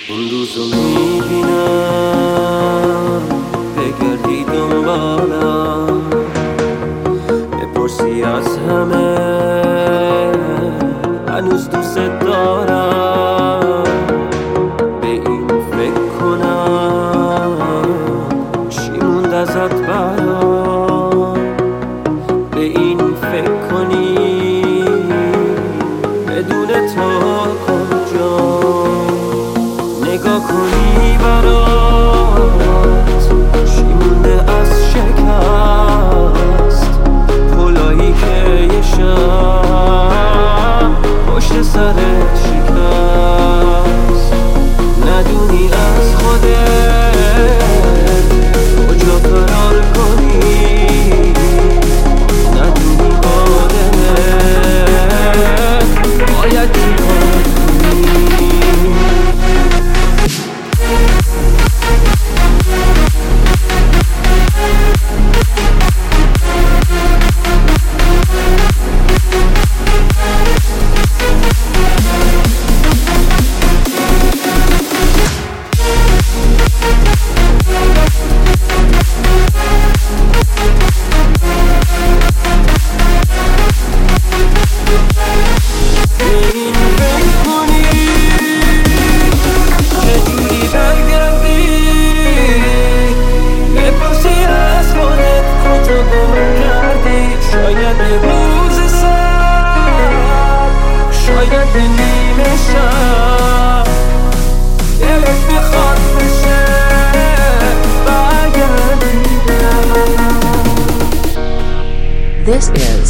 اون روزو میبینم بگردی دنبالم، بپرسی از همه هنوز دوست دارم. به این فکر کنم چی موند ازت برام، به این فکر کنی بدون تو کجا، نگاه کنی برات چی مونده از شکست، پلایی که یه شب پشت سرت شکست. ندونی از خودت کجا فرار کنی، ندونی با دلت باید چی کار کنی. شاید نیمه شب دلت بخواد بشه برگردی. This is